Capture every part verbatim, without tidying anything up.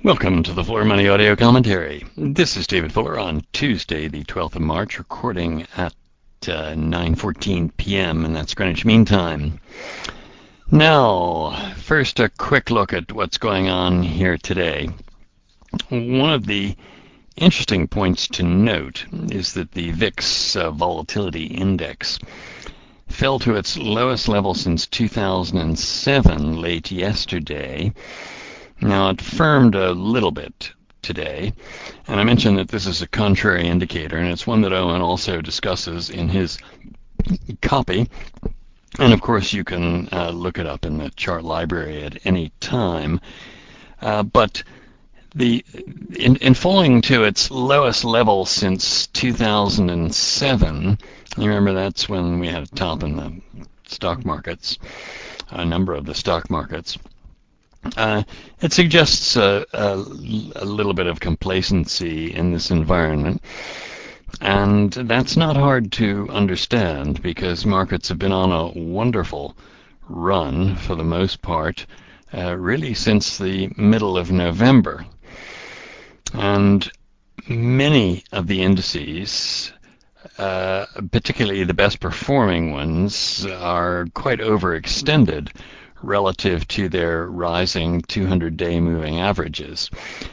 Welcome to the Floor Money Audio Commentary. This is David Fuller on Tuesday, the twelfth of March, recording at uh, nine fourteen p m, and that's Greenwich Mean Time. Now, first a quick look at what's going on here today. One of the interesting points to note is that the V I X uh, Volatility Index fell to its lowest level since two thousand seven late yesterday. Now, it firmed a little bit today, and I mentioned that this is a contrary indicator, and it's one that Owen also discusses in his copy. And of course, you can uh, look it up in the chart library at any time. Uh, but the in, in falling to its lowest level since two thousand seven, you remember that's when we had a top in the stock markets, a number of the stock markets. Uh, it suggests a, a, a little bit of complacency in this environment, and that's not hard to understand because markets have been on a wonderful run for the most part, uh, really since the middle of November. And many of the indices, uh, particularly the best performing ones, are quite overextended relative to their rising two hundred day moving averages.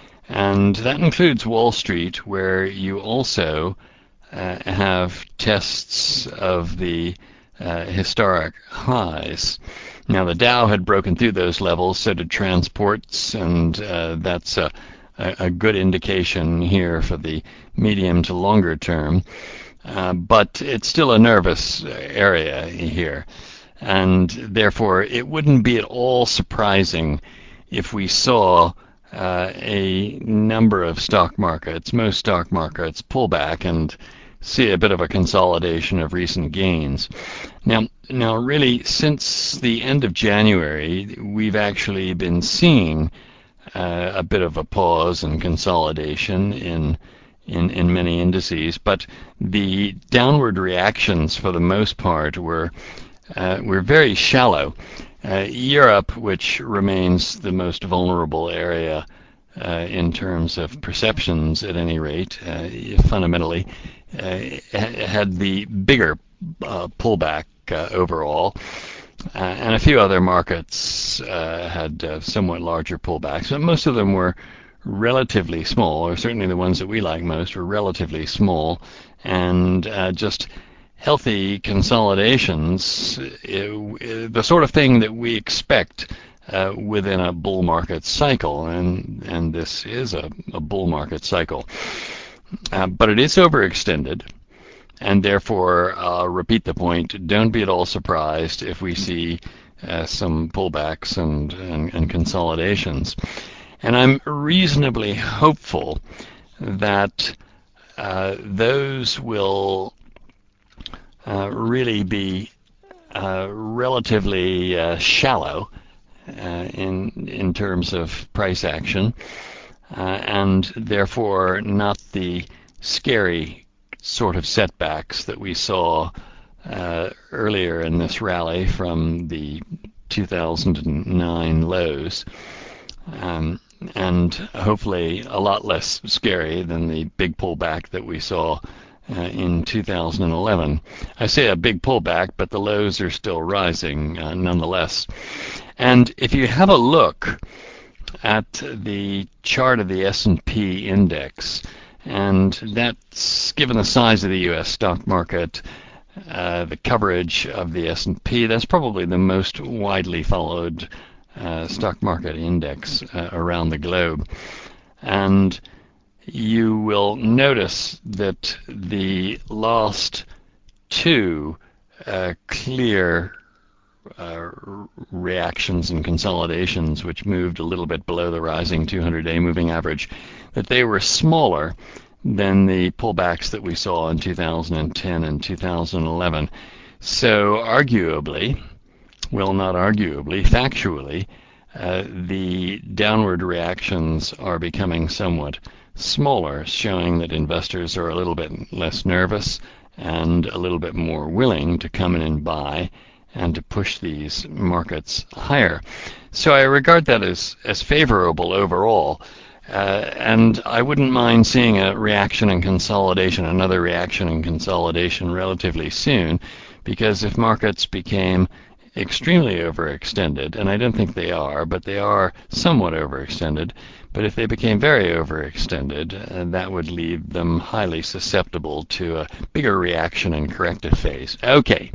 And that includes Wall Street, where you also uh, have tests of the uh, historic highs. Now, the Dow had broken through those levels, so did transports, and uh, that's a, a good indication here for the medium to longer term. Uh, but it's still a nervous area here. And therefore, it wouldn't be at all surprising if we saw uh, a number of stock markets, most stock markets, pull back and see a bit of a consolidation of recent gains. Now, now, really, since the end of January, we've actually been seeing uh, a bit of a pause and consolidation in in in many indices, but the downward reactions, for the most part, were Uh, we're very shallow. Uh, Europe, which remains the most vulnerable area uh, in terms of perceptions at any rate, uh, fundamentally, uh, had the bigger uh, pullback uh, overall. Uh, and a few other markets uh, had uh, somewhat larger pullbacks, but most of them were relatively small, or certainly the ones that we like most were relatively small, and uh, just healthy consolidations, the sort of thing that we expect uh, within a bull market cycle, and and this is a, a bull market cycle. Uh, but it is overextended, and therefore, I'll repeat the point, don't be at all surprised if we see uh, some pullbacks and, and, and consolidations. And I'm reasonably hopeful that uh, those will Uh, really be uh, relatively uh, shallow uh, in in terms of price action, uh, and therefore not the scary sort of setbacks that we saw uh, earlier in this rally from the two thousand nine lows, um, and hopefully a lot less scary than the big pullback that we saw Uh, in two thousand eleven. I say a big pullback, but the lows are still rising uh, nonetheless. And if you have a look at the chart of the S and P index, and that's given the size of the U S stock market, uh, the coverage of the S and P, that's probably the most widely followed uh, stock market index uh, around the globe. And you will notice that the last two uh, clear uh, reactions and consolidations, which moved a little bit below the rising two hundred day moving average, that they were smaller than the pullbacks that we saw in two thousand ten and two thousand eleven. So arguably, well, not arguably, factually, uh, the downward reactions are becoming somewhat smaller, showing that investors are a little bit less nervous and a little bit more willing to come in and buy and to push these markets higher. So I regard that as, as favorable overall. Uh, and I wouldn't mind seeing a reaction and consolidation, another reaction and consolidation relatively soon, because if markets became extremely overextended, and I don't think they are, but they are somewhat overextended, but if they became very overextended, uh, that would leave them highly susceptible to a bigger reaction and corrective phase. Okay,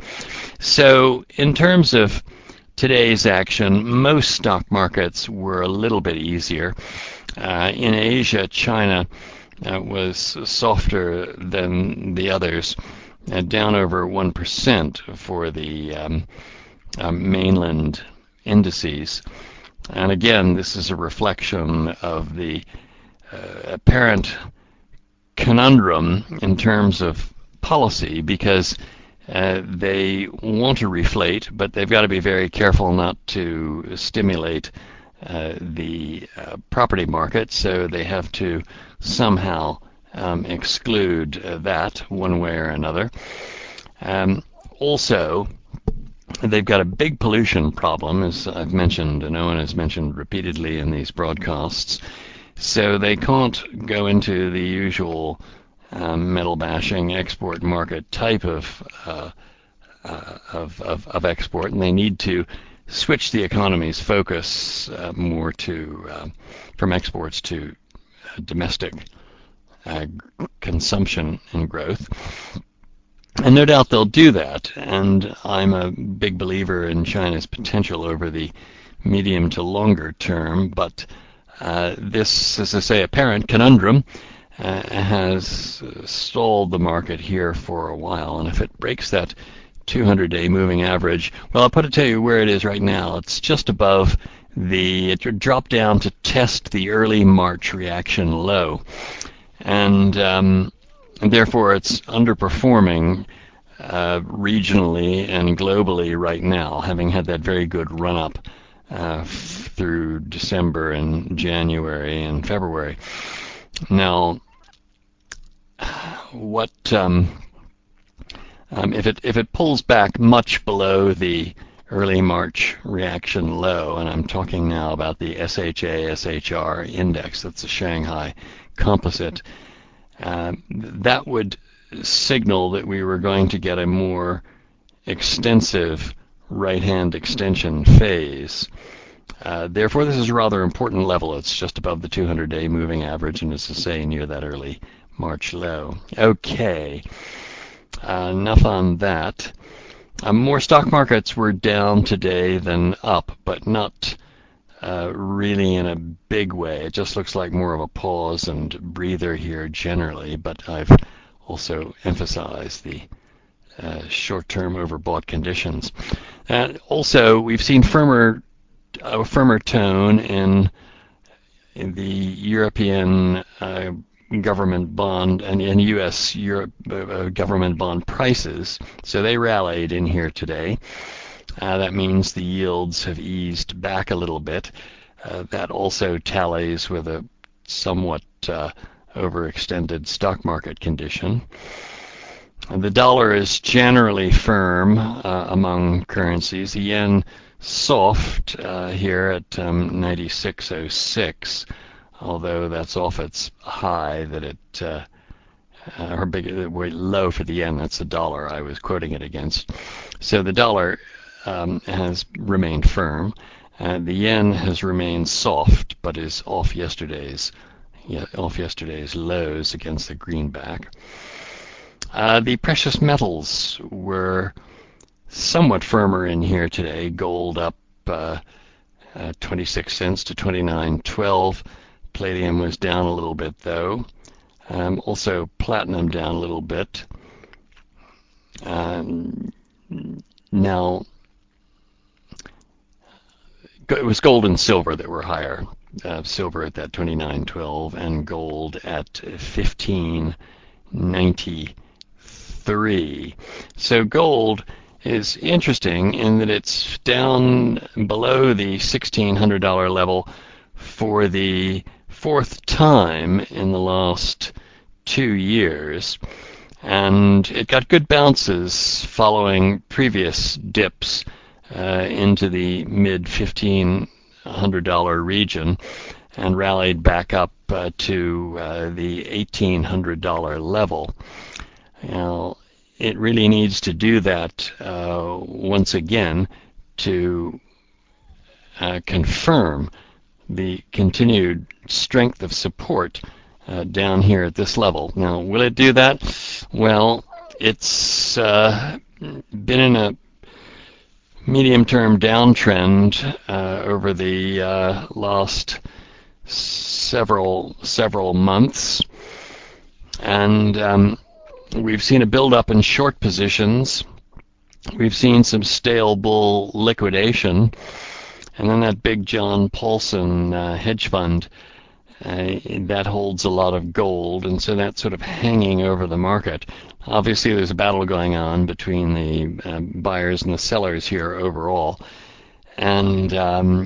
so in terms of today's action, most stock markets were a little bit easier. Uh, in Asia, China uh, was softer than the others, uh, down over one percent for the um, uh, mainland indices. And again, this is a reflection of the uh, apparent conundrum in terms of policy, because uh, they want to reflate, but they've got to be very careful not to stimulate uh, the uh, property market, so they have to somehow um, exclude uh, that one way or another. Um, also, they've got a big pollution problem, as I've mentioned, and Owen has mentioned repeatedly in these broadcasts. So they can't go into the usual um, metal bashing export market type of, uh, uh, of, of of export, and they need to switch the economy's focus uh, more to uh, from exports to uh, domestic uh, consumption and growth. And no doubt they'll do that, and I'm a big believer in China's potential over the medium to longer term, but uh, this, as I say, apparent conundrum uh, has stalled the market here for a while, and if it breaks that two hundred day moving average, well, I'll put it to you where it is right now. It's just above the, it dropped down to test the early March reaction low, and um, and therefore it's underperforming uh, regionally and globally right now, having had that very good run-up uh, f- through December and January and February. Now, what um, um, if it if it pulls back much below the early March reaction low, and I'm talking now about the S H A S H R index, that's the Shanghai Composite, Uh, that would signal that we were going to get a more extensive right-hand extension phase. Uh, therefore, this is a rather important level. It's just above the two hundred day moving average, and as I say, near that early March low. Okay, uh, enough on that. Uh, more stock markets were down today than up, but not Uh, really in a big way. It just looks like more of a pause and breather here generally, but I've also emphasized the uh, short-term overbought conditions. Uh, also, we've seen firmer, a firmer tone in, in the European uh, government bond and in U S Europe uh, government bond prices, so they rallied in here today. Uh, that means the yields have eased back a little bit. Uh, that also tallies with a somewhat uh, overextended stock market condition. And the dollar is generally firm uh, among currencies. The yen soft uh, here at um, ninety-six oh six, although that's off its high that it uh, uh, or big way low for the yen. That's the dollar I was quoting it against. So the dollar Um, has remained firm. Uh, the yen has remained soft, but is off yesterday's yeah, off yesterday's lows against the greenback. Uh, the precious metals were somewhat firmer in here today. Gold up uh, uh, twenty-six cents to twenty-nine twelve. Palladium was down a little bit though. Um, also platinum down a little bit. Um, now. It was gold and silver that were higher. Uh, silver at that twenty-nine twelve and gold at fifteen ninety-three. So gold is interesting in that it's down below the sixteen hundred dollars level for the fourth time in the last two years. And it got good bounces following previous dips Uh, into the mid fifteen hundred dollars region and rallied back up uh, to uh, the eighteen hundred dollar level. Now, it really needs to do that uh, once again to uh, confirm the continued strength of support uh, down here at this level. Now, will it do that? Well, it's uh, been in a medium-term downtrend uh, over the uh, last several several months, and um, we've seen a build-up in short positions. We've seen some stale bull liquidation, and then that big John Paulson uh, hedge fund uh, that holds a lot of gold, and so that's sort of hanging over the market. Obviously, there's a battle going on between the uh, buyers and the sellers here overall, and um,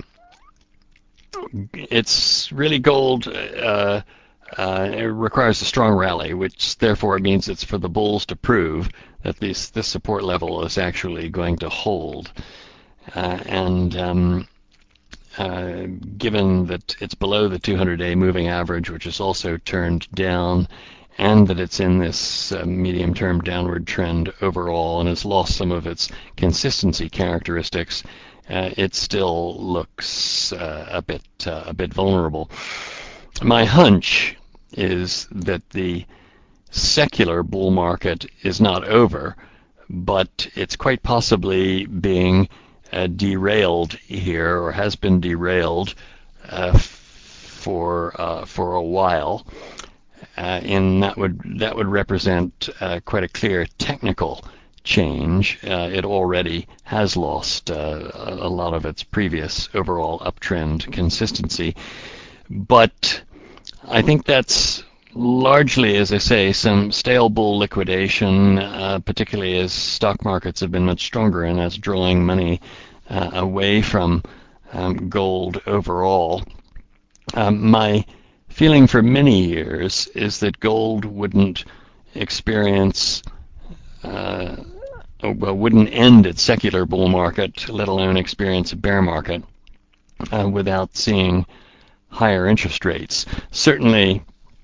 it's really gold. Uh, uh, it requires a strong rally, which therefore means it's for the bulls to prove that this this support level is actually going to hold, uh, and um, Uh, given that it's below the two hundred day moving average, which is also turned down, and that it's in this uh, medium-term downward trend overall and has lost some of its consistency characteristics, uh, it still looks uh, a bit uh, a bit vulnerable. My hunch is that the secular bull market is not over, but it's quite possibly being Uh, derailed here, or has been derailed uh, for uh, for a while, uh, and that would that would represent uh, quite a clear technical change. Uh, it already has lost uh, a lot of its previous overall uptrend consistency, but I think that's largely, as I say, some stale bull liquidation, uh, particularly as stock markets have been much stronger, and that's drawing money uh, away from um, gold overall. Um, my feeling for many years is that gold wouldn't experience, uh, well, wouldn't end its secular bull market, let alone experience a bear market, uh, without seeing higher interest rates. Certainly,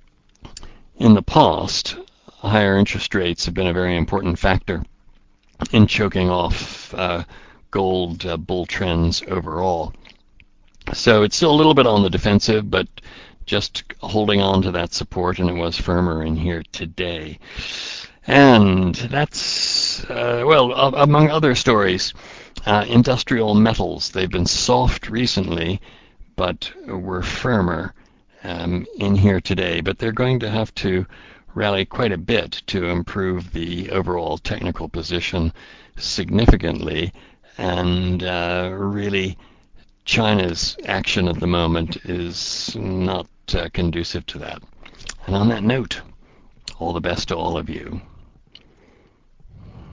in the past, higher interest rates have been a very important factor in choking off uh, gold uh, bull trends overall. So it's still a little bit on the defensive, but just holding on to that support, and it was firmer in here today. And that's, uh, well, among other stories, uh, industrial metals. They've been soft recently, but were firmer Um, in here today, but they're going to have to rally quite a bit to improve the overall technical position significantly, and uh, really China's action at the moment is not uh, conducive to that. And on that note, all the best to all of you.